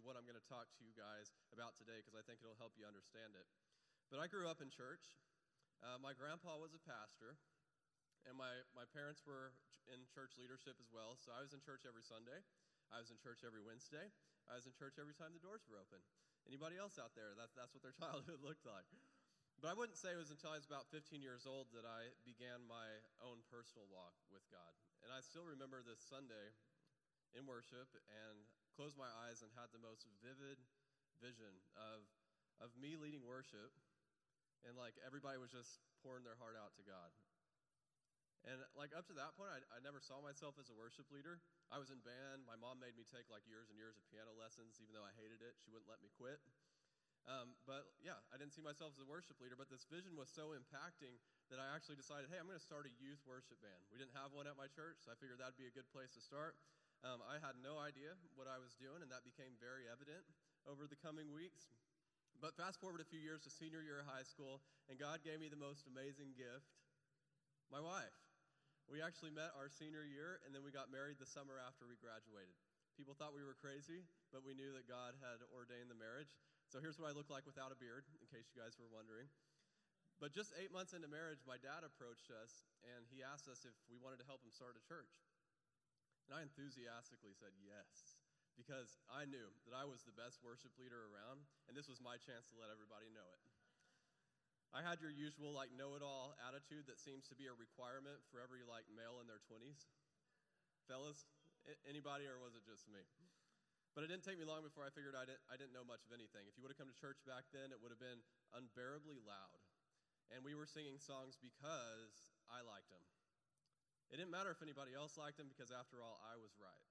what I'm going to talk to you guys about today because I think it'll help you understand it. But I grew up in church. My grandpa was a pastor, and my parents were in church leadership as well. So I was in church every Sunday. I was in church every Wednesday. I was in church every time the doors were open. Anybody else out there? That's what their childhood looked like. But I wouldn't say it was until I was about 15 years old that I began my own personal walk with God. And I still remember this Sunday in worship and closed my eyes and had the most vivid vision of me leading worship, and like everybody was just pouring their heart out to God. And like up to that point, I never saw myself as a worship leader. I was in band. My mom made me take like years and years of piano lessons, even though I hated it. She wouldn't let me quit. But yeah, I didn't see myself as a worship leader, but this vision was so impacting that I actually decided, hey, I'm going to start a youth worship band. We didn't have one at my church, so I figured that'd be a good place to start. I had no idea what I was doing, and that became very evident over the coming weeks. But fast forward a few years to senior year of high school, and God gave me the most amazing gift, my wife. We actually met our senior year, and then we got married the summer after we graduated. People thought we were crazy, but we knew that God had ordained the marriage. So here's what I look like without a beard, in case you guys were wondering. But just 8 months into marriage, my dad approached us, and he asked us if we wanted to help him start a church. And I enthusiastically said yes, because I knew that I was the best worship leader around, and this was my chance to let everybody know it. I had your usual like know-it-all attitude that seems to be a requirement for every like male in their 20s. Fellas, anybody, or was it just me? But it didn't take me long before I figured I didn't know much of anything. If you would have come to church back then, it would have been unbearably loud. And we were singing songs because I liked them. It didn't matter if anybody else liked them because after all, I was right.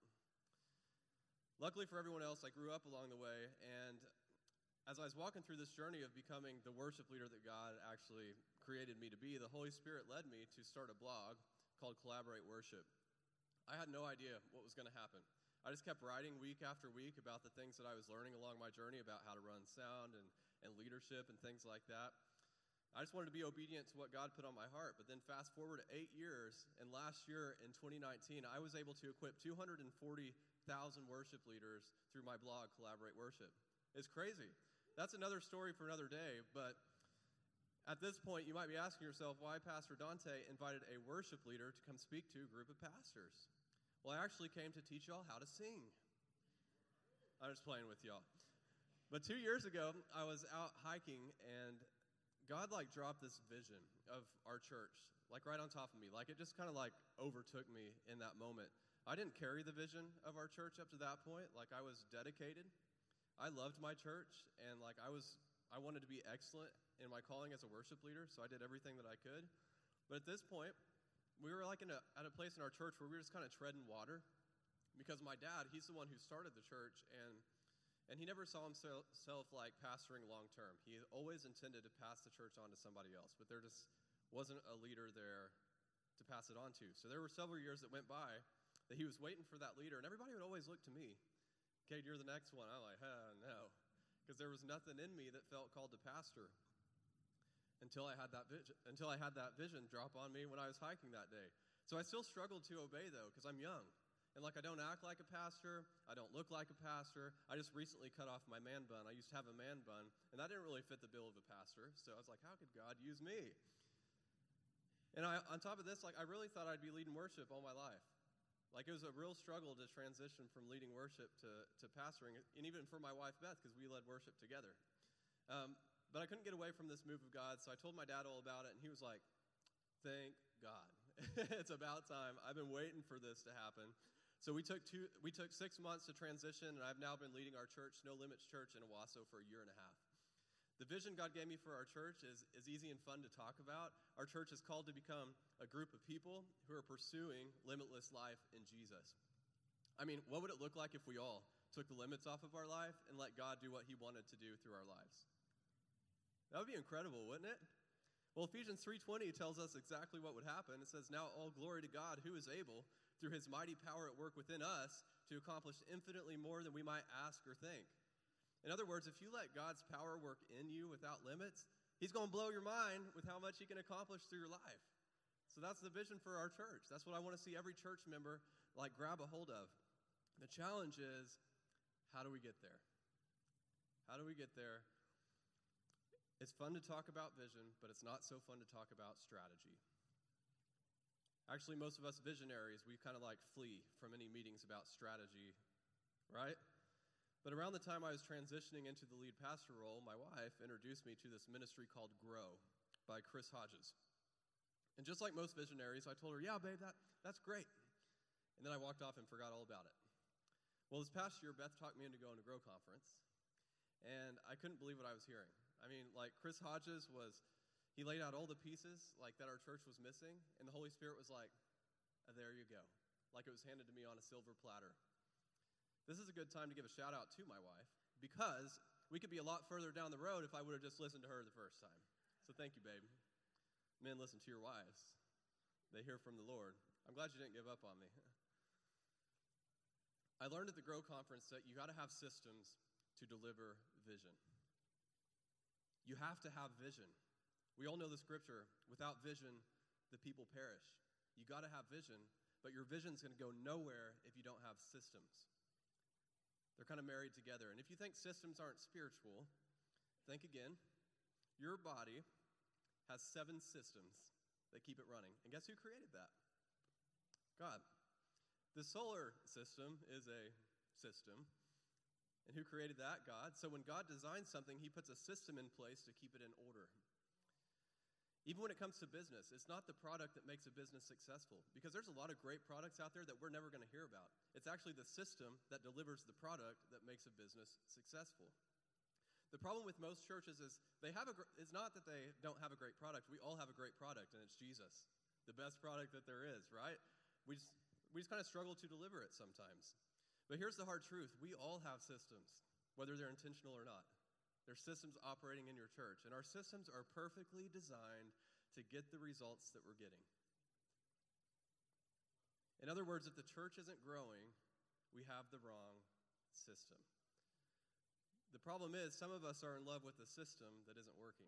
Luckily for everyone else, I grew up along the way, and as I was walking through this journey of becoming the worship leader that God actually created me to be, the Holy Spirit led me to start a blog called Collaborate Worship. I had no idea what was going to happen. I just kept writing week after week about the things that I was learning along my journey about how to run sound and leadership and things like that. I just wanted to be obedient to what God put on my heart. But then fast forward 8 years, and last year in 2019, I was able to equip 240,000 worship leaders through my blog, Collaborate Worship. It's crazy. That's another story for another day, but at this point, you might be asking yourself why Pastor Dante invited a worship leader to come speak to a group of pastors. Well, I actually came to teach y'all how to sing. I'm just playing with y'all. But 2 years ago, I was out hiking, and God dropped this vision of our church, right on top of me. It just kind of overtook me in that moment. I didn't carry the vision of our church up to that point. I was dedicated. I loved my church, and I wanted to be excellent in my calling as a worship leader, so I did everything that I could. But at this point, we were at a place in our church where we were just kind of treading water, because my dad, he's the one who started the church, and he never saw himself pastoring long term. He always intended to pass the church on to somebody else, but there just wasn't a leader there to pass it on to. So there were several years that went by that he was waiting for that leader, and everybody would always look to me. Okay, you're the next one. I'm like, no, because there was nothing in me that felt called to pastor until I had that vision drop on me when I was hiking that day. So I still struggled to obey, though, because I'm young. And I don't act like a pastor. I don't look like a pastor. I just recently cut off my man bun. I used to have a man bun, and that didn't really fit the bill of a pastor. So I was like, how could God use me? And on top of this, I really thought I'd be leading worship all my life. It was a real struggle to transition from leading worship to pastoring, and even for my wife, Beth, because we led worship together. But I couldn't get away from this move of God, so I told my dad all about it, and he was like, thank God. It's about time. I've been waiting for this to happen. So we took 6 months to transition, and I've now been leading our church, No Limits Church, in Owasso for a year and a half. The vision God gave me for our church is easy and fun to talk about. Our church is called to become a group of people who are pursuing limitless life in Jesus. I mean, what would it look like if we all took the limits off of our life and let God do what he wanted to do through our lives? That would be incredible, wouldn't it? Well, Ephesians 3:20 tells us exactly what would happen. It says, now all glory to God who is able, through his mighty power at work within us, to accomplish infinitely more than we might ask or think. In other words, if you let God's power work in you without limits, he's going to blow your mind with how much he can accomplish through your life. So that's the vision for our church. That's what I want to see every church member grab a hold of. The challenge is, how do we get there? How do we get there? It's fun to talk about vision, but it's not so fun to talk about strategy. Actually, most of us visionaries, we kind of like flee from any meetings about strategy, right? But around the time I was transitioning into the lead pastor role, my wife introduced me to this ministry called Grow by Chris Hodges. And just like most visionaries, I told her, yeah, babe, that's great. And then I walked off and forgot all about it. Well, this past year, Beth talked me into going to Grow Conference, and I couldn't believe what I was hearing. I mean, like, Chris Hodges he laid out all the pieces, like, that our church was missing, and the Holy Spirit was like, there you go. Like it was handed to me on a silver platter. This is a good time to give a shout out to my wife, because we could be a lot further down the road if I would have just listened to her the first time. So thank you, babe. Men, listen to your wives. They hear from the Lord. I'm glad you didn't give up on me. I learned at the Grow Conference that you got to have systems to deliver vision. You have to have vision. We all know the scripture, without vision, the people perish. You got to have vision, but your vision's going to go nowhere if you don't have systems. They're kind of married together. And if you think systems aren't spiritual, think again. Your body has 7 systems that keep it running. And guess who created that? God. The solar system is a system. And who created that? God. So when God designs something, he puts a system in place to keep it in order. Even when it comes to business, it's not the product that makes a business successful, because there's a lot of great products out there that we're never going to hear about. It's actually the system that delivers the product that makes a business successful. The problem with most churches is it's not that they don't have a great product. We all have a great product, and it's Jesus, the best product that there is, right? We just kind of struggle to deliver it sometimes. But here's the hard truth. We all have systems, whether they're intentional or not. There's systems operating in your church, and our systems are perfectly designed to get the results that we're getting. In other words, if the church isn't growing, we have the wrong system. The problem is, some of us are in love with a system that isn't working.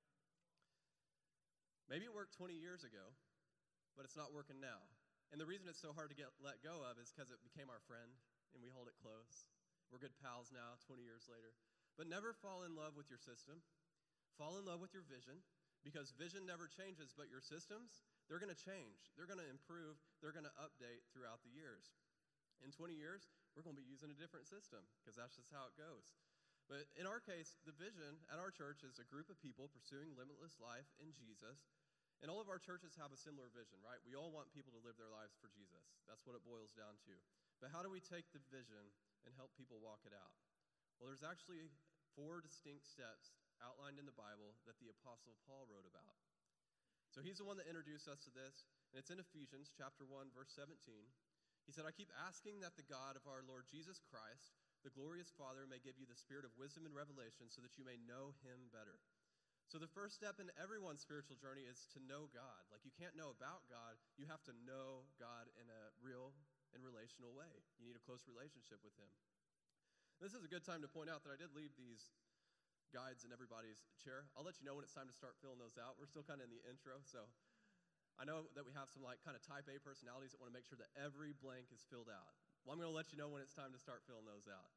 Maybe it worked 20 years ago, but it's not working now. And the reason it's so hard to let go of is because it became our friend, and we hold it close. We're good pals now, 20 years later. But never fall in love with your system. Fall in love with your vision, because vision never changes, but your systems, they're going to change. They're going to improve. They're going to update throughout the years. In 20 years, we're going to be using a different system, because that's just how it goes. But in our case, the vision at our church is a group of people pursuing limitless life in Jesus. And all of our churches have a similar vision, right? We all want people to live their lives for Jesus. That's what it boils down to. But how do we take the vision and help people walk it out? Well, there's actually 4 distinct steps outlined in the Bible that the Apostle Paul wrote about. So he's the one that introduced us to this, and it's in Ephesians chapter 1, verse 17. He said, I keep asking that the God of our Lord Jesus Christ, the glorious Father, may give you the spirit of wisdom and revelation so that you may know him better. So the first step in everyone's spiritual journey is to know God. Like, you can't know about God, you have to know God in a real and relational way. You need a close relationship with him. This is a good time to point out that I did leave these guides in everybody's chair. I'll let you know when it's time to start filling those out. We're still kind of in the intro, so I know that we have some kind of type A personalities that want to make sure that every blank is filled out. Well, I'm going to let you know when it's time to start filling those out.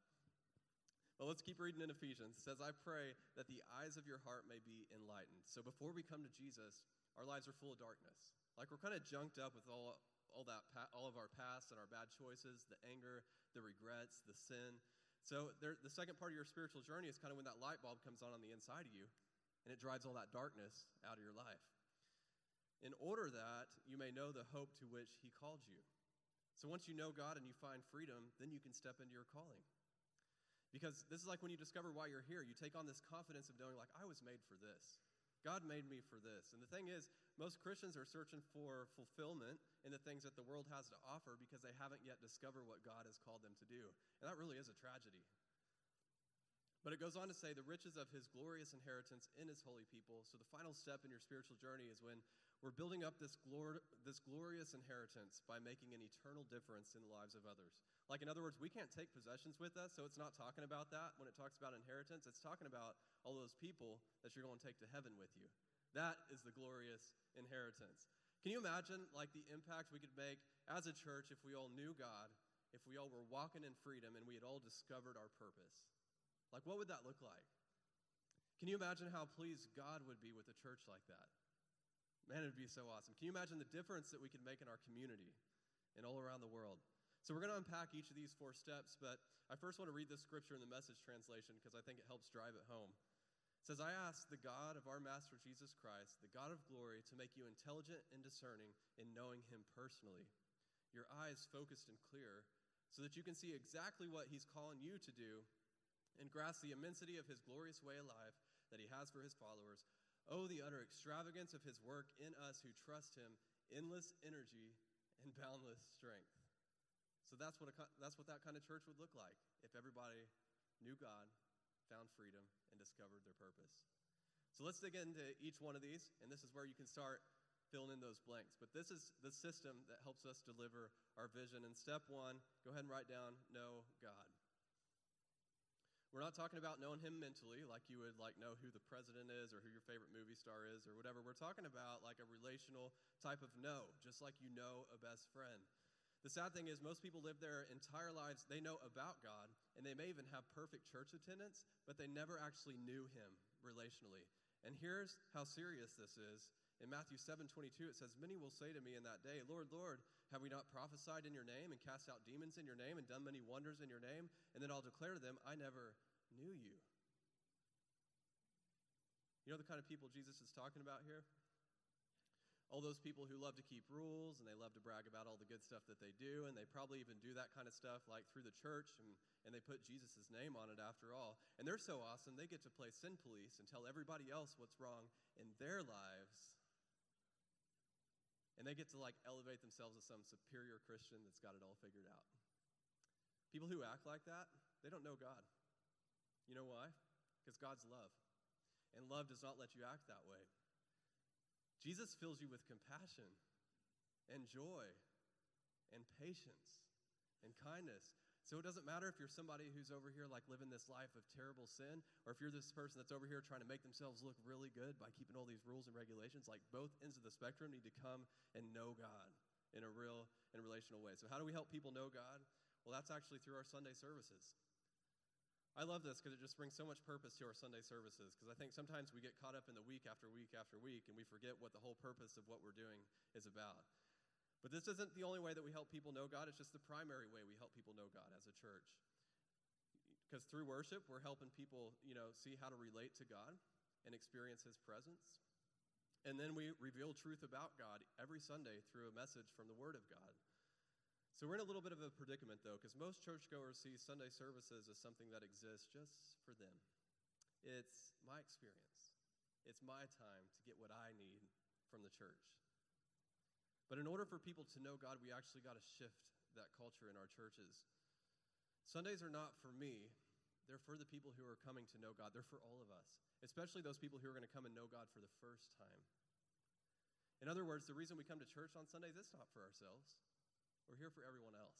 But let's keep reading in Ephesians. It says, I pray that the eyes of your heart may be enlightened. So before we come to Jesus, our lives are full of darkness. Like, we're kind of junked up with all of our past and our bad choices, the anger, the regrets, the sin. So the second part of your spiritual journey is kind of when that light bulb comes on the inside of you, and it drives all that darkness out of your life. In order that you may know the hope to which he called you. So once you know God and you find freedom, then you can step into your calling. Because this is like when you discover why you're here. You take on this confidence of knowing, like, I was made for this. God made me for this. And the thing is, most Christians are searching for fulfillment in the things that the world has to offer because they haven't yet discovered what God has called them to do. And that really is a tragedy. But it goes on to say the riches of his glorious inheritance in his holy people. So the final step in your spiritual journey is when we're building up this glorious inheritance by making an eternal difference in the lives of others. Like, in other words, we can't take possessions with us, so it's not talking about that. When it talks about inheritance, it's talking about all those people that you're going to take to heaven with you. That is the glorious inheritance. Can you imagine, like, the impact we could make as a church if we all knew God, if we all were walking in freedom and we had all discovered our purpose? Like, Like, what would that look like? Can you imagine how pleased God would be with a church like that? Man, it would be so awesome. Can you imagine the difference that we could make in our community and all around the world? So we're going to unpack each of these 4 steps, but I first want to read this scripture in the Message translation because I think it helps drive it home. It says, I ask the God of our Master Jesus Christ, the God of glory, to make you intelligent and discerning in knowing him personally, your eyes focused and clear, so that you can see exactly what he's calling you to do and grasp the immensity of his glorious way of life that he has for his followers. Oh, the utter extravagance of his work in us who trust him, endless energy and boundless strength. So that's what that kind of church would look like if everybody knew God, found freedom, and discovered their purpose. So let's dig into each one of these, and this is where you can start filling in those blanks. But this is the system that helps us deliver our vision. And step 1, go ahead and write down, know God. We're not talking about knowing him mentally, like you would know who the president is or who your favorite movie star is or whatever. We're talking about like a relational type of know, just like you know a best friend. The sad thing is most people live their entire lives, they know about God, and they may even have perfect church attendance, but they never actually knew him relationally. And here's how serious this is. In Matthew 7:22, it says, many will say to me in that day, Lord, Lord, have we not prophesied in your name and cast out demons in your name and done many wonders in your name? And then I'll declare to them, I never knew you. You know the kind of people Jesus is talking about here? All those people who love to keep rules and they love to brag about all the good stuff that they do, and they probably even do that kind of stuff like through the church, and they put Jesus' name on it after all. And they're so awesome, they get to play sin police and tell everybody else what's wrong in their lives. And they get to elevate themselves as some superior Christian that's got it all figured out. People who act like that, they don't know God. You know why? Because God's love. And love does not let you act that way. Jesus fills you with compassion and joy and patience and kindness. So it doesn't matter if you're somebody who's over here living this life of terrible sin, or if you're this person that's over here trying to make themselves look really good by keeping all these rules and regulations. Both ends of the spectrum need to come and know God in a real and relational way. So how do we help people know God? Well, that's actually through our Sunday services. I love this because it just brings so much purpose to our Sunday services, because I think sometimes we get caught up in the week after week after week and we forget what the whole purpose of what we're doing is about. But this isn't the only way that we help people know God. It's just the primary way we help people know God as a church. Because through worship, we're helping people, see how to relate to God and experience his presence. And then we reveal truth about God every Sunday through a message from the Word of God. So we're in a little bit of a predicament, though, because most churchgoers see Sunday services as something that exists just for them. It's my experience. It's my time to get what I need from the church. But in order for people to know God, we actually got to shift that culture in our churches. Sundays are not for me. They're for the people who are coming to know God. They're for all of us, especially those people who are going to come and know God for the first time. In other words, the reason we come to church on Sundays, it's not for ourselves. We're here for everyone else.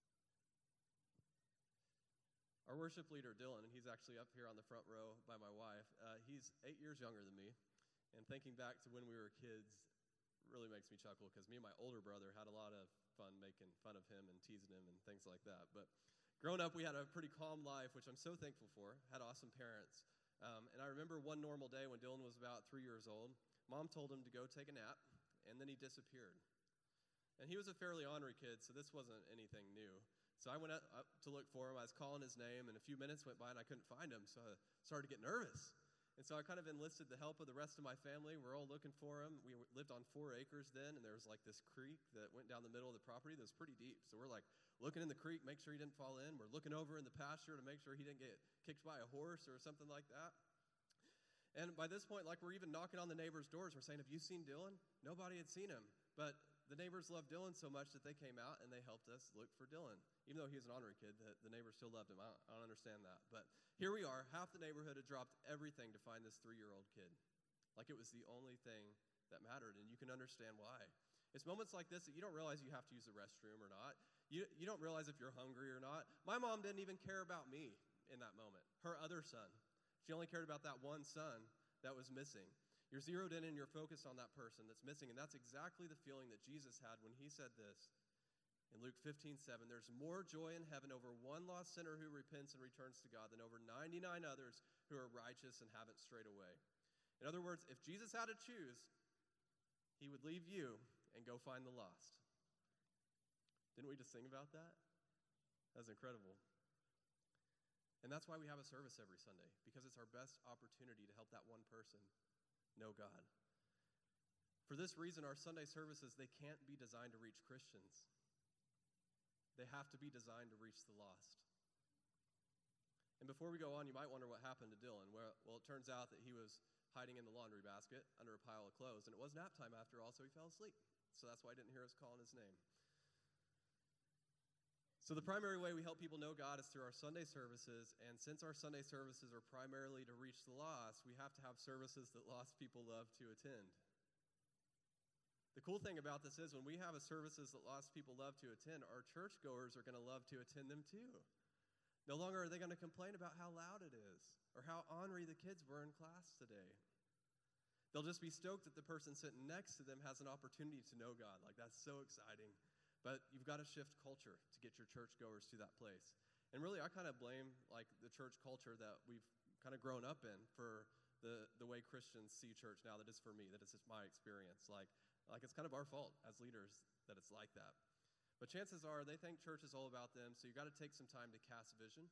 Our worship leader, Dylan, he's actually up here on the front row by my wife. He's 8 years younger than me. And thinking back to when we were kids really makes me chuckle, because me and my older brother had a lot of fun making fun of him and teasing him and things like that. But growing up, we had a pretty calm life, which I'm so thankful for. Had awesome parents. And I remember one normal day when Dylan was about 3 years old, Mom told him to go take a nap, and then he disappeared. And he was a fairly ornery kid, so this wasn't anything new. So I went up to look for him. I was calling his name, and a few minutes went by, and I couldn't find him, so I started to get nervous. And so I kind of enlisted the help of the rest of my family. We're all looking for him. We lived on 4 acres then, and there was this creek that went down the middle of the property that was pretty deep. So we're looking in the creek, make sure he didn't fall in. We're looking over in the pasture to make sure he didn't get kicked by a horse or something like that. And by this point, we're even knocking on the neighbors' doors. We're saying, have you seen Dylan? Nobody had seen him. But the neighbors loved Dylan so much that they came out and they helped us look for Dylan. Even though he was an ornery kid, the neighbors still loved him. I don't understand that. But here we are. Half the neighborhood had dropped everything to find this 3-year-old kid. It was the only thing that mattered, and you can understand why. It's moments like this that you don't realize you have to use the restroom or not. You don't realize if you're hungry or not. My mom didn't even care about me in that moment. Her other son. She only cared about that one son that was missing. You're zeroed in and you're focused on that person that's missing. And that's exactly the feeling that Jesus had when he said this In Luke 15:7, there's more joy in heaven over one lost sinner who repents and returns to God than over 99 others who are righteous and haven't strayed away. In other words, if Jesus had to choose, he would leave you and go find the lost. Didn't we just sing about that? That's incredible. And that's why we have a service every Sunday, because it's our best opportunity to help that one person know God. For this reason, our Sunday services, they can't be designed to reach Christians. They have to be designed to reach the lost. And before we go on, you might wonder what happened to Dylan. Well, it turns out that he was hiding in the laundry basket under a pile of clothes, and it was nap time after all, so he fell asleep. So that's why I didn't hear us calling his name. So the primary way we help people know God is through our Sunday services, and since our Sunday services are primarily to reach the lost, we have to have services that lost people love to attend. The cool thing about this is when we have a services that lost people love to attend, our churchgoers are going to love to attend them too. No longer are they going to complain about how loud it is or how ornery the kids were in class today. They'll just be stoked that the person sitting next to them has an opportunity to know God. Like, that's so exciting. But you've got to shift culture to get your churchgoers to that place. And really, I kind of blame the church culture that we've kind of grown up in for the way Christians see church now. That is for me. That is just my experience. Like it's kind of our fault as leaders that it's like that. But chances are they think church is all about them, so you've got to take some time to cast vision,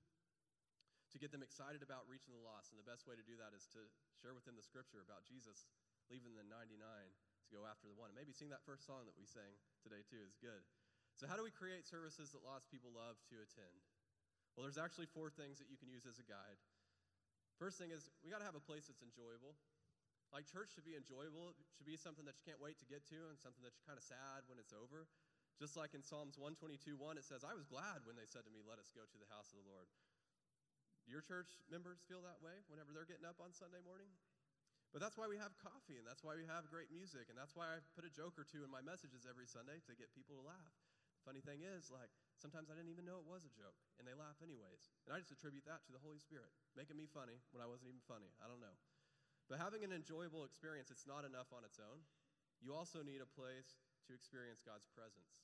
to get them excited about reaching the lost. And the best way to do that is to share with them the scripture about Jesus leaving the 99 to go after the one. And maybe sing that first song that we sang today too is good. So how do we create services that lost people love to attend? Well, there's actually 4 things that you can use as a guide. First thing is we got to have a place that's enjoyable. Like, church should be enjoyable. It should be something that you can't wait to get to and something that you're kind of sad when it's over. Just like in Psalms 122:1, it says, I was glad when they said to me, let us go to the house of the Lord. Do your church members feel that way whenever they're getting up on Sunday morning? But that's why we have coffee, and that's why we have great music, and that's why I put a joke or two in my messages every Sunday to get people to laugh. The funny thing is, sometimes I didn't even know it was a joke, and they laugh anyways. And I just attribute that to the Holy Spirit, making me funny when I wasn't even funny. I don't know. But having an enjoyable experience, it's not enough on its own. You also need a place to experience God's presence.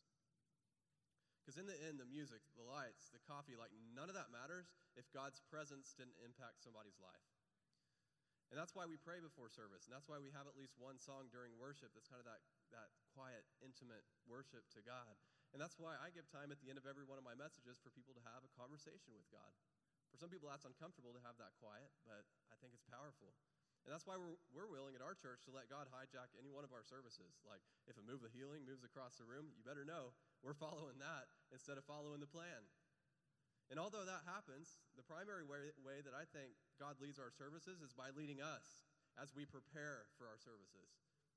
Because in the end, the music, the lights, the coffee, none of that matters if God's presence didn't impact somebody's life. And that's why we pray before service, and that's why we have at least one song during worship that's kind of that quiet, intimate worship to God. And that's why I give time at the end of every one of my messages for people to have a conversation with God. For some people, that's uncomfortable to have that quiet, but I think it's powerful. And that's why we're willing at our church to let God hijack any one of our services. Like, if a move of healing moves across the room, you better know we're following that instead of following the plan. And although that happens, the primary way that I think God leads our services is by leading us as we prepare for our services.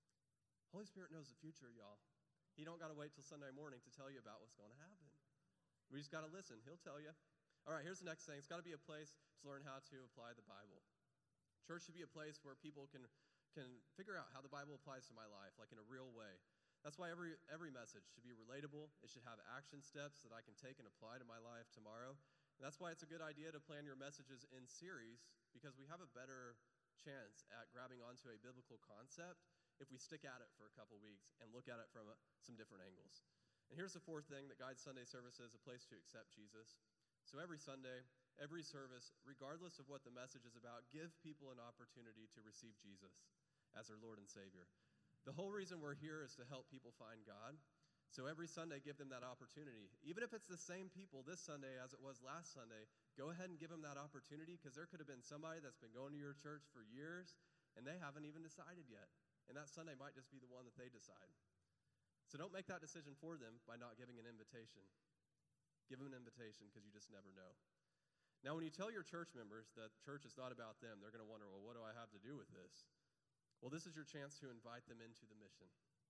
Holy Spirit knows the future, y'all. He don't got to wait till Sunday morning to tell you about what's going to happen. We just got to listen. He'll tell you. All right, here's the next thing. It's got to be a place to learn how to apply the Bible. Church should be a place where people can figure out how the Bible applies to my life, like in a real way. That's why every message should be relatable. It should have action steps that I can take and apply to my life tomorrow. And that's why it's a good idea to plan your messages in series, because we have a better chance at grabbing onto a biblical concept if we stick at it for a couple weeks and look at it from some different angles. And here's the 4th thing that guides Sunday services: a place to accept Jesus. So every Sunday, every service, regardless of what the message is about, give people an opportunity to receive Jesus as their Lord and Savior. The whole reason we're here is to help people find God. So every Sunday, give them that opportunity. Even if it's the same people this Sunday as it was last Sunday, go ahead and give them that opportunity, because there could have been somebody that's been going to your church for years, and they haven't even decided yet. And that Sunday might just be the one that they decide. So don't make that decision for them by not giving an invitation. Give them an invitation, because you just never know. Now, when you tell your church members that church is not about them, they're going to wonder, well, what do I have to do with this? Well, this is your chance to invite them into the mission.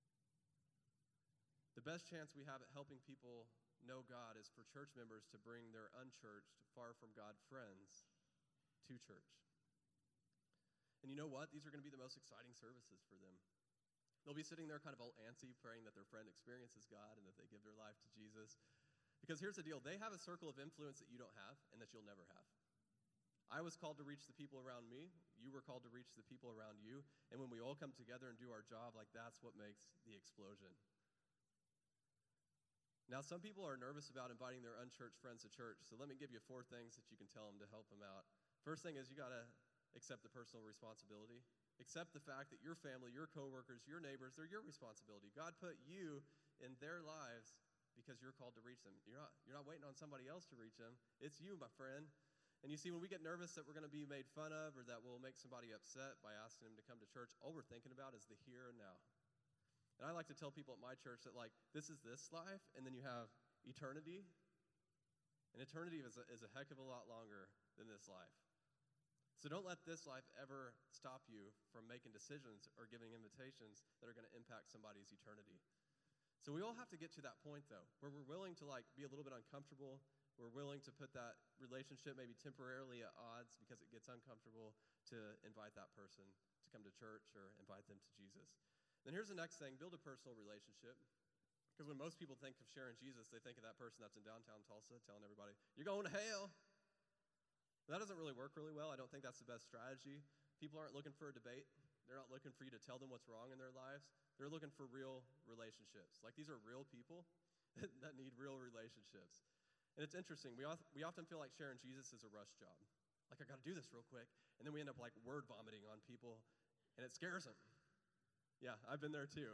The best chance we have at helping people know God is for church members to bring their unchurched, far from God friends to church. And you know what? These are going to be the most exciting services for them. They'll be sitting there kind of all antsy, praying that their friend experiences God and that they give their life to Jesus. Because here's the deal. They have a circle of influence that you don't have and that you'll never have. I was called to reach the people around me. You were called to reach the people around you. And when we all come together and do our job, that's what makes the explosion. Now, some people are nervous about inviting their unchurched friends to church, so let me give you 4 things that you can tell them to help them out. First thing is you got to accept the personal responsibility. Accept the fact that your family, your coworkers, your neighbors, they're your responsibility. God put you in their lives because you're called to reach them. You're not waiting on somebody else to reach them. It's you, my friend. And you see, when we get nervous that we're going to be made fun of or that we'll make somebody upset by asking them to come to church, all we're thinking about is the here and now. And I like to tell people at my church that, like, this is this life, and then you have eternity. And eternity is a heck of a lot longer than this life. So don't let this life ever stop you from making decisions or giving invitations that are going to impact somebody's eternity. So we all have to get to that point, though, where we're willing to, like, be a little bit uncomfortable. We're willing to put that relationship maybe temporarily at odds because it gets uncomfortable to invite that person to come to church or invite them to Jesus. Then here's the next thing, build a personal relationship. Because when most people think of sharing Jesus, they think of that person that's in downtown Tulsa telling everybody, you're going to hell. That doesn't really work really well. I don't think that's the best strategy. People aren't looking for a debate. They're not looking for you to tell them what's wrong in their lives. They're looking for real relationships. Like, these are real people that need real relationships. And it's interesting. We often feel like sharing Jesus is a rush job. Like, I got to do this real quick. And then we end up, like, word vomiting on people, and it scares them. Yeah, I've been there too.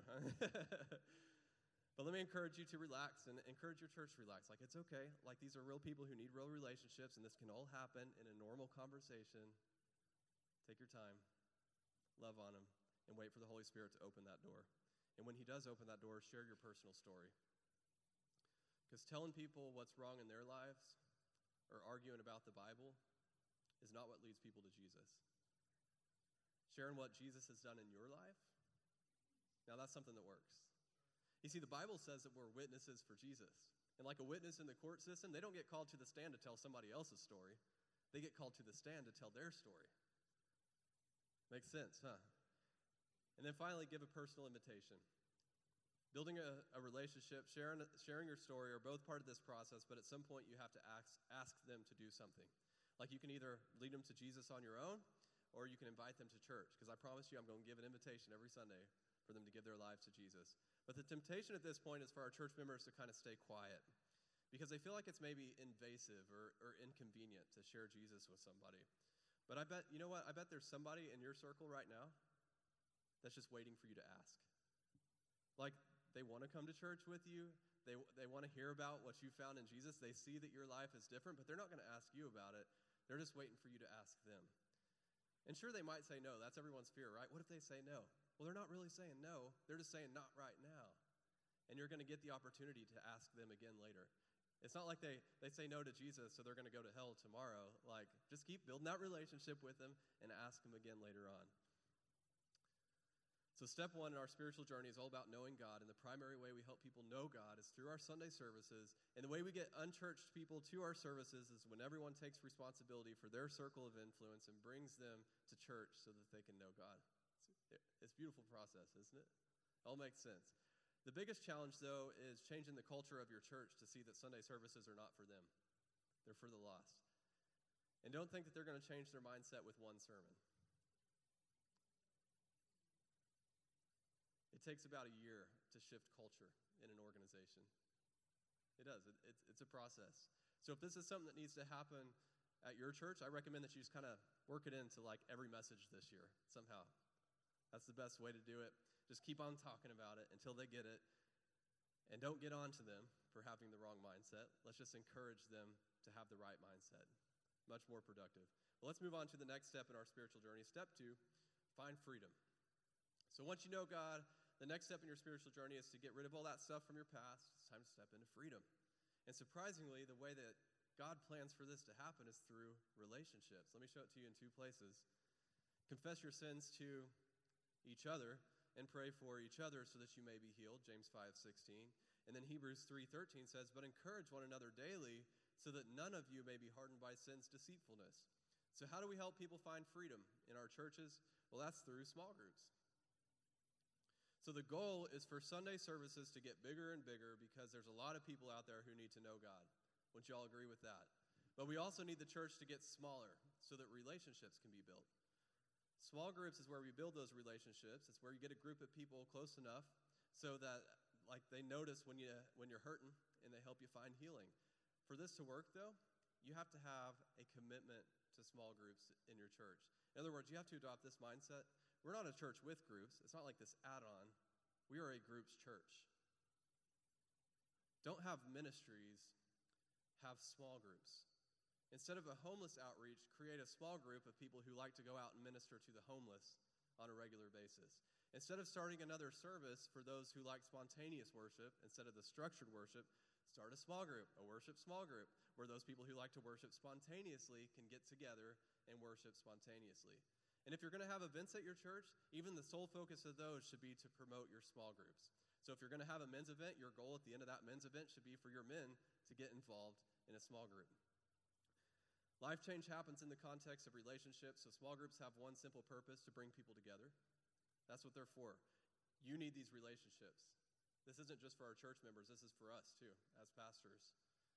But let me encourage you to relax and encourage your church to relax. Like, it's okay. Like, these are real people who need real relationships, and this can all happen in a normal conversation. Take your time, love on them, and wait for the Holy Spirit to open that door. And when he does open that door, share your personal story. Because telling people what's wrong in their lives or arguing about the Bible is not what leads people to Jesus. Sharing what Jesus has done in your life, now that's something that works. You see, the Bible says that we're witnesses for Jesus. And like a witness in the court system, they don't get called to the stand to tell somebody else's story. They get called to the stand to tell their story. Makes sense, huh? And then finally, give a personal invitation. Building a relationship, sharing your story are both part of this process, but at some point you have to ask them to do something. Like, you can either lead them to Jesus on your own, or you can invite them to church. Because I promise you, I'm going to give an invitation every Sunday for them to give their lives to Jesus. But the temptation at this point is for our church members to kind of stay quiet because they feel like it's maybe invasive or inconvenient to share Jesus with somebody. But I bet, you know what? I bet there's somebody in your circle right now that's just waiting for you to ask. Like, they want to come to church with you. They want to hear about what you found in Jesus. They see that your life is different, but they're not going to ask you about it. They're just waiting for you to ask them. And sure, they might say no. That's everyone's fear, right? What if they say no? Well, they're not really saying no. They're just saying not right now. And you're going to get the opportunity to ask them again later. It's not like they say no to Jesus, so they're going to go to hell tomorrow. Like, just keep building that relationship with them and ask them again later on. So step 1 in our spiritual journey is all about knowing God, and the primary way we help people know God is through our Sunday services. And the way we get unchurched people to our services is when everyone takes responsibility for their circle of influence and brings them to church so that they can know God. It's a beautiful process, isn't it? It all makes sense. The biggest challenge, though, is changing the culture of your church to see that Sunday services are not for them. They're for the lost. And don't think that they're going to change their mindset with one sermon. It takes about a year to shift culture in an organization. It does. It's a process. So if this is something that needs to happen at your church, I recommend that you just kind of work it into like every message this year somehow. That's the best way to do it. Just keep on talking about it until they get it. And don't get on to them for having the wrong mindset. Let's just encourage them to have the right mindset. Much more productive. Well, let's move on to the next step in our spiritual journey. Step 2, find freedom. So once you know God, the next step in your spiritual journey is to get rid of all that stuff from your past. It's time to step into freedom. And surprisingly, the way that God plans for this to happen is through relationships. Let me show it to you in 2 places. Confess your sins to each other and pray for each other so that you may be healed, James 5:16. And then Hebrews 3:13 says, but encourage one another daily so that none of you may be hardened by sin's deceitfulness. So how do we help people find freedom in our churches? Well, that's through small groups. So the goal is for Sunday services to get bigger and bigger because there's a lot of people out there who need to know God. Wouldn't you all agree with that? But we also need the church to get smaller so that relationships can be built. Small groups is where we build those relationships. It's where you get a group of people close enough so that like they notice when you're hurting and they help you find healing. For this to work, though, you have to have a commitment to small groups in your church. In other words, you have to adopt this mindset. We're not a church with groups. It's not like this add-on. We are a groups church. Don't have ministries, have small groups. Instead of a homeless outreach, create a small group of people who like to go out and minister to the homeless on a regular basis. Instead of starting another service for those who like spontaneous worship, instead of the structured worship, start a small group, a worship small group, where those people who like to worship spontaneously can get together and worship spontaneously. And if you're going to have events at your church, even the sole focus of those should be to promote your small groups. So if you're going to have a men's event, your goal at the end of that men's event should be for your men to get involved in a small group. Life change happens in the context of relationships, so small groups have one simple purpose: to bring people together. That's what they're for. You need these relationships. This isn't just for our church members, this is for us too, as pastors.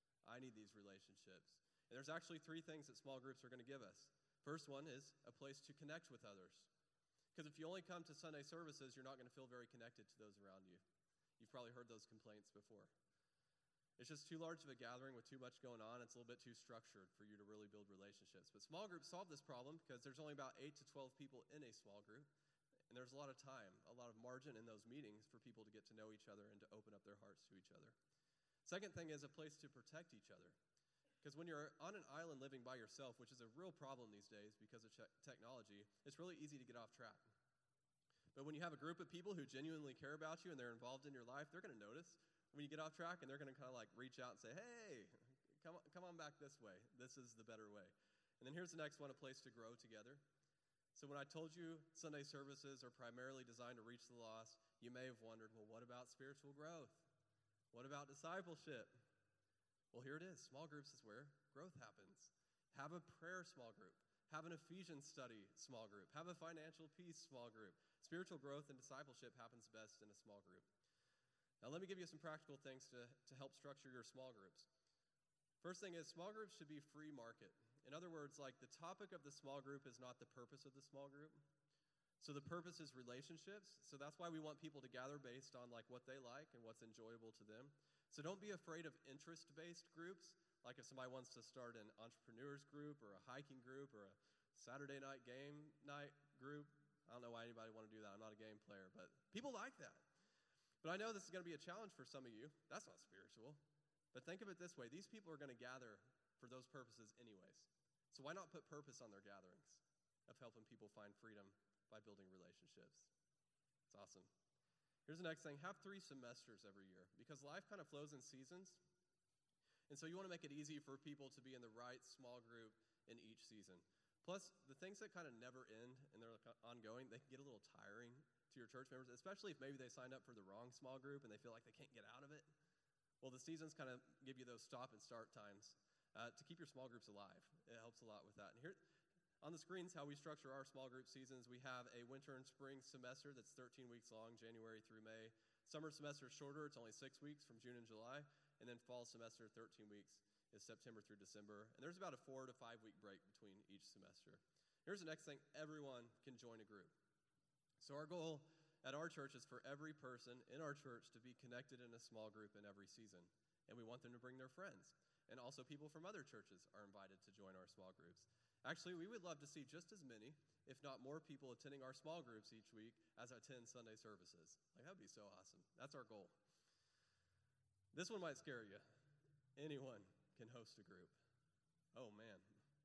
I need these relationships. And there's actually 3 things that small groups are going to give us. First one is a place to connect with others. Because if you only come to Sunday services, you're not going to feel very connected to those around you. You've probably heard those complaints before. It's just too large of a gathering with too much going on. It's a little bit too structured for you to really build relationships. But small groups solve this problem because there's only about 8 to 12 people in a small group. And there's a lot of time, a lot of margin in those meetings for people to get to know each other and to open up their hearts to each other. Second thing is a place to protect each other. Because when you're on an island living by yourself, which is a real problem these days because of technology, it's really easy to get off track. But when you have a group of people who genuinely care about you and they're involved in your life, they're going to notice when you get off track, and they're going to kind of like reach out and say, hey, come on back this way. This is the better way. And then here's the next one, a place to grow together. So when I told you Sunday services are primarily designed to reach the lost, you may have wondered, well, what about spiritual growth? What about discipleship? Well, here it is. Small groups is where growth happens. Have a prayer small group. Have an Ephesians study small group. Have a financial peace small group. Spiritual growth and discipleship happens best in a small group. Now, let me give you some practical things to help structure your small groups. First thing is, small groups should be free market. In other words, like the topic of the small group is not the purpose of the small group. So the purpose is relationships. So that's why we want people to gather based on like what they like and what's enjoyable to them. So don't be afraid of interest-based groups. Like if somebody wants to start an entrepreneurs group or a hiking group or a Saturday night game night group. I don't know why anybody would want to do that. I'm not a game player, but people like that. But I know this is going to be a challenge for some of you. That's not spiritual. But think of it this way. These people are going to gather for those purposes anyways. So why not put purpose on their gatherings of helping people find freedom by building relationships? It's awesome. Here's the next thing. Have 3 semesters every year because life kind of flows in seasons. And so you want to make it easy for people to be in the right small group in each season. Plus, the things that kind of never end and they're ongoing, they can get a little tiring to your church members, especially if maybe they signed up for the wrong small group and they feel like they can't get out of it. Well, the seasons kind of give you those stop and start times to keep your small groups alive. It helps a lot with that. And here on the screens, how we structure our small group seasons, we have a winter and spring semester that's 13 weeks long, January through May. Summer semester is shorter. It's only 6 weeks from June and July. And then fall semester, 13 weeks, is September through December. And there's about a 4 to 5 week break between each semester. Here's the next thing. Everyone can join a group. So our goal at our church is for every person in our church to be connected in a small group in every season. And we want them to bring their friends. And also people from other churches are invited to join our small groups. Actually, we would love to see just as many, if not more people attending our small groups each week as attend Sunday services. Like, that would be so awesome. That's our goal. This one might scare you. Anyone can host a group. Oh, man.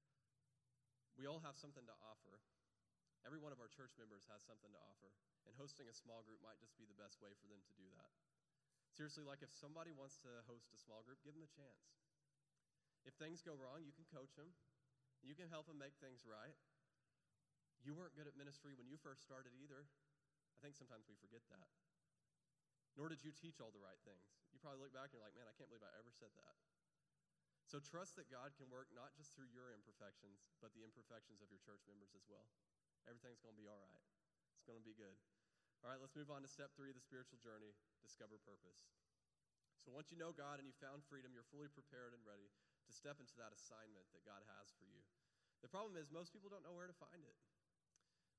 We all have something to offer. Every one of our church members has something to offer. And hosting a small group might just be the best way for them to do that. Seriously, like if somebody wants to host a small group, give them a chance. If things go wrong, you can coach them. You can help them make things right. You weren't good at ministry when you first started either. I think sometimes we forget that. Nor did you teach all the right things. You probably look back and you're like, man, I can't believe I ever said that. So trust that God can work not just through your imperfections, but the imperfections of your church members as well. Everything's going to be all right. It's going to be good. All right, let's move on to step 3 of the spiritual journey, discover purpose. So once you know God and you found freedom, you're fully prepared and ready to step into that assignment that God has for you. The problem is most people don't know where to find it.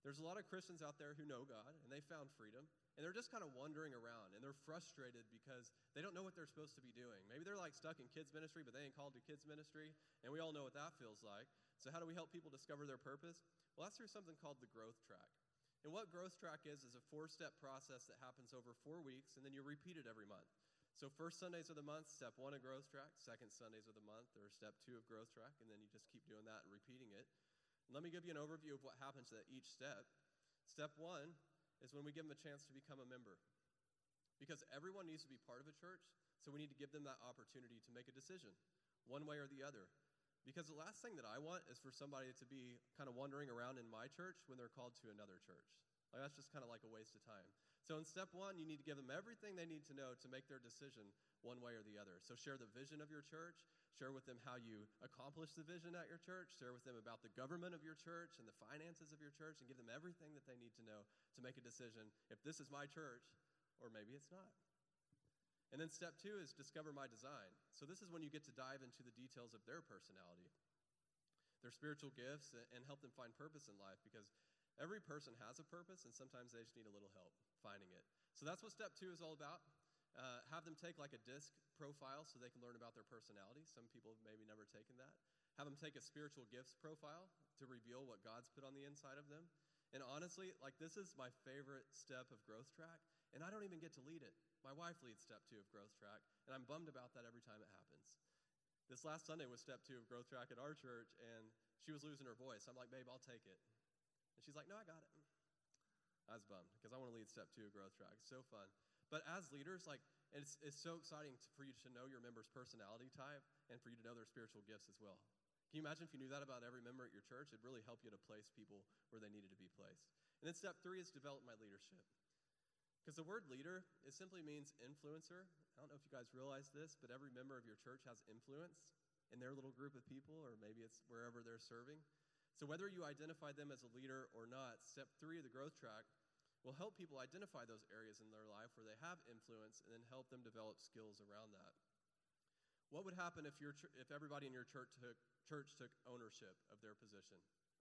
There's a lot of Christians out there who know God, and they found freedom, and they're just kind of wandering around, and they're frustrated because they don't know what they're supposed to be doing. Maybe they're like stuck in kids ministry, but they ain't called to kids ministry, and we all know what that feels like. So how do we help people discover their purpose? Well, that's through something called the Growth Track. And what Growth Track is a 4-step process that happens over 4 weeks, and then you repeat it every month. So first Sundays of the month, step 1 of Growth Track, second Sundays of the month, or step 2 of Growth Track, and then you just keep doing that and repeating it. And let me give you an overview of what happens at each step. Step 1 is when we give them a chance to become a member. Because everyone needs to be part of a church, so we need to give them that opportunity to make a decision, one way or the other. Because the last thing that I want is for somebody to be kind of wandering around in my church when they're called to another church. Like, that's just kind of like a waste of time. So in step 1, you need to give them everything they need to know to make their decision one way or the other. So share the vision of your church, share with them how you accomplish the vision at your church, share with them about the government of your church and the finances of your church, and give them everything that they need to know to make a decision if this is my church or maybe it's not. And then step 2 is discover my design. So this is when you get to dive into the details of their personality, their spiritual gifts, and help them find purpose in life, because every person has a purpose, and sometimes they just need a little help finding it. So that's what step 2 is all about. Have them take like a DISC profile so they can learn about their personality. Some people have maybe never taken that. Have them take a spiritual gifts profile to reveal what God's put on the inside of them. And honestly, like, this is my favorite step of Growth Track, and I don't even get to lead it. My wife leads step 2 of Growth Track, and I'm bummed about that every time it happens. This last Sunday was step 2 of Growth Track at our church, and she was losing her voice. I'm like, babe, I'll take it. And she's like, no, I got it. I was bummed because I want to lead step 2 of Growth Track. It's so fun. But as leaders, like, it's so exciting for you to know your member's personality type and for you to know their spiritual gifts as well. Can you imagine if you knew that about every member at your church? It'd really help you to place people where they needed to be placed. And then step 3 is develop my leadership. Because the word leader, it simply means influencer. I don't know if you guys realize this, but every member of your church has influence in their little group of people, or maybe it's wherever they're serving. So whether you identify them as a leader or not, step 3 of the Growth Track will help people identify those areas in their life where they have influence and then help them develop skills around that. What would happen if everybody in your church took ownership of their position?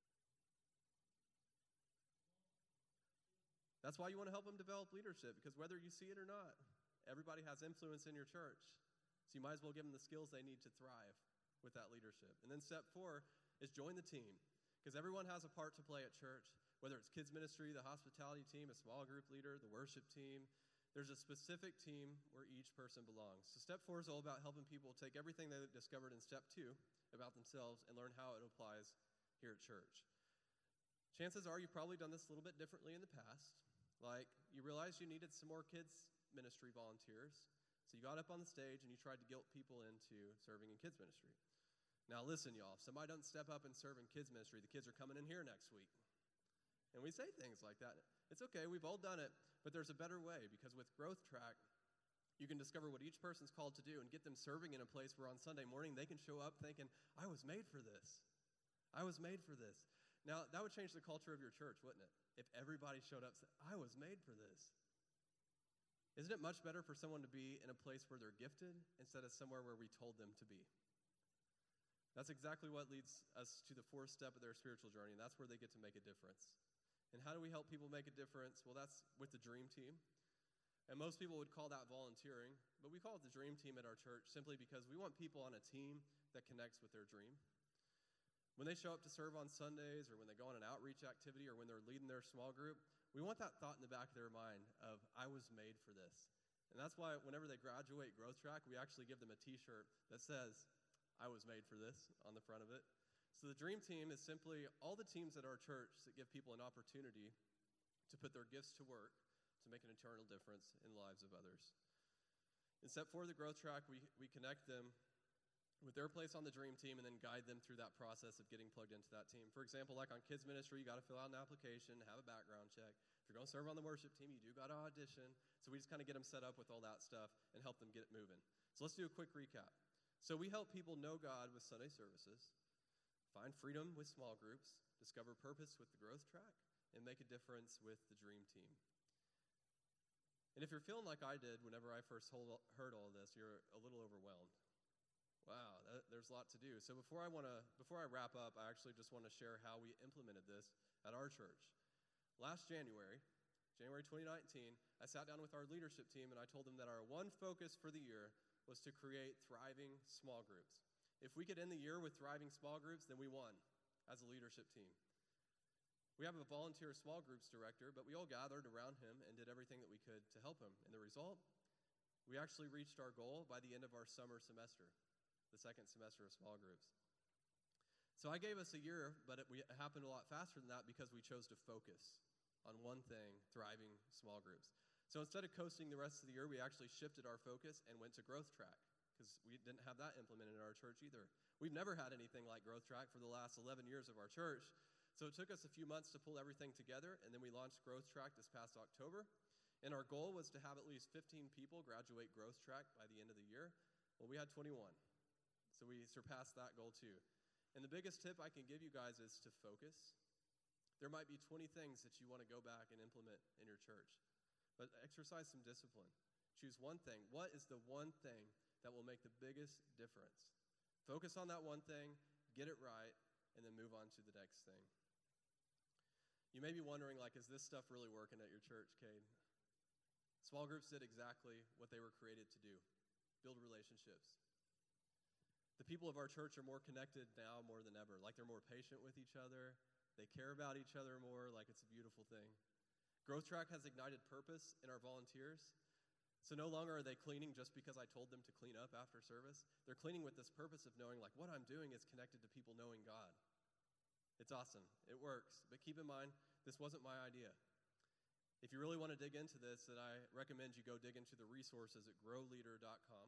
That's why you want to help them develop leadership, because whether you see it or not, everybody has influence in your church. So you might as well give them the skills they need to thrive with that leadership. And then step 4 is join the team, because everyone has a part to play at church. Whether it's kids ministry, the hospitality team, a small group leader, the worship team, there's a specific team where each person belongs. So step 4 is all about helping people take everything they discovered in step 2 about themselves and learn how it applies here at church. Chances are you've probably done this a little bit differently in the past. Like, you realized you needed some more kids ministry volunteers, so you got up on the stage and you tried to guilt people into serving in kids ministry. Now listen, y'all, if somebody doesn't step up and serve in kids ministry, the kids are coming in here next week. And we say things like that. It's okay, we've all done it, but there's a better way, because with Growth Track, you can discover what each person's called to do and get them serving in a place where on Sunday morning they can show up thinking, I was made for this. I was made for this. Now, that would change the culture of your church, wouldn't it? If everybody showed up and said, I was made for this. Isn't it much better for someone to be in a place where they're gifted instead of somewhere where we told them to be? That's exactly what leads us to the 4th step of their spiritual journey, and that's where they get to make a difference. And how do we help people make a difference? Well, that's with the Dream Team. And most people would call that volunteering, but we call it the Dream Team at our church simply because we want people on a team that connects with their dream. When they show up to serve on Sundays, or when they go on an outreach activity, or when they're leading their small group, we want that thought in the back of their mind of, I was made for this. And that's why whenever they graduate Growth Track, we actually give them a t-shirt that says, I was made for this, on the front of it. So the Dream Team is simply all the teams at our church that give people an opportunity to put their gifts to work to make an eternal difference in the lives of others. In step 4 of the Growth Track, we connect them with their place on the Dream Team and then guide them through that process of getting plugged into that team. For example, like on kids ministry, you got to fill out an application, have a background check. If you're going to serve on the worship team, you do got to audition. So we just kind of get them set up with all that stuff and help them get it moving. So let's do a quick recap. So we help people know God with Sunday services, find freedom with small groups, discover purpose with the Growth Track, and make a difference with the Dream Team. And if you're feeling like I did whenever I first heard all this, you're a little overwhelmed. Wow, there's a lot to do. So before I wrap up, I actually just want to share how we implemented this at our church. Last January 2019, I sat down with our leadership team and I told them that our one focus for the year was to create thriving small groups. If we could end the year with thriving small groups, then we won as a leadership team. We have a volunteer small groups director, but we all gathered around him and did everything that we could to help him. And the result, we actually reached our goal by the end of our summer semester, the second semester of small groups. So I gave us a year, but it happened a lot faster than that because we chose to focus on one thing, thriving small groups. So instead of coasting the rest of the year, we actually shifted our focus and went to Growth Track because we didn't have that implemented in our church either. We've never had anything like Growth Track for the last 11 years of our church. So it took us a few months to pull everything together, and then we launched Growth Track this past October. And our goal was to have at least 15 people graduate Growth Track by the end of the year. Well, we had 21. So we surpassed that goal too. And the biggest tip I can give you guys is to focus. There might be 20 things that you want to go back and implement in your church, but exercise some discipline. Choose one thing. What is the one thing that will make the biggest difference? Focus on that one thing, get it right, and then move on to the next thing. You may be wondering, is this stuff really working at your church, Cade? Small groups did exactly what they were created to do, build relationships. The people of our church are more connected now more than ever. They're more patient with each other. They care about each other more. It's a beautiful thing. Growth Track has ignited purpose in our volunteers. So no longer are they cleaning just because I told them to clean up after service. They're cleaning with this purpose of knowing, what I'm doing is connected to people knowing God. It's awesome. It works. But keep in mind, this wasn't my idea. If you really want to dig into this, then I recommend you go dig into the resources at growleader.com.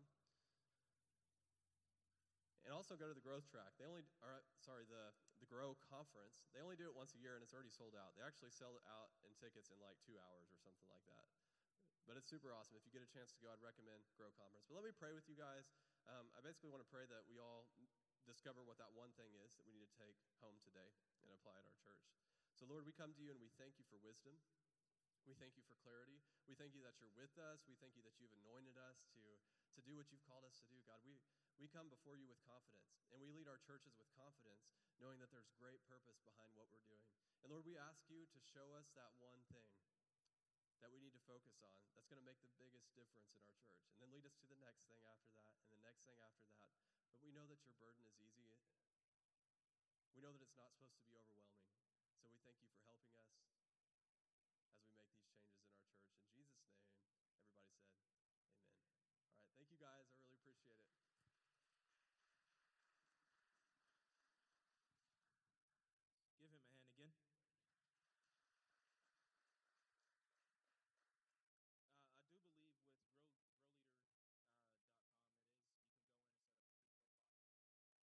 And also go to the Growth Track. The Grow Conference. They only do it once a year, and it's already sold out. They actually sell it out in tickets in 2 hours or something like that. But it's super awesome. If you get a chance to go, I'd recommend Grow Conference. But let me pray with you guys. I basically want to pray that we all discover what that one thing is that we need to take home today and apply at our church. So, Lord, we come to you and we thank you for wisdom. We thank you for clarity. We thank you that you're with us. We thank you that you've anointed us to do what you've called us to do. God, we come before you with confidence, and we lead our churches with confidence, knowing that there's great purpose behind what we're doing. And Lord, we ask you to show us that one thing that we need to focus on that's going to make the biggest difference in our church. And then lead us to the next thing after that, and the next thing after that. But we know that your burden is easy. We know that it's not supposed to be overwhelming. So we thank you for helping us as we make these changes in our church. In Jesus' name, everybody said, amen. All right, thank you guys. I really appreciate it.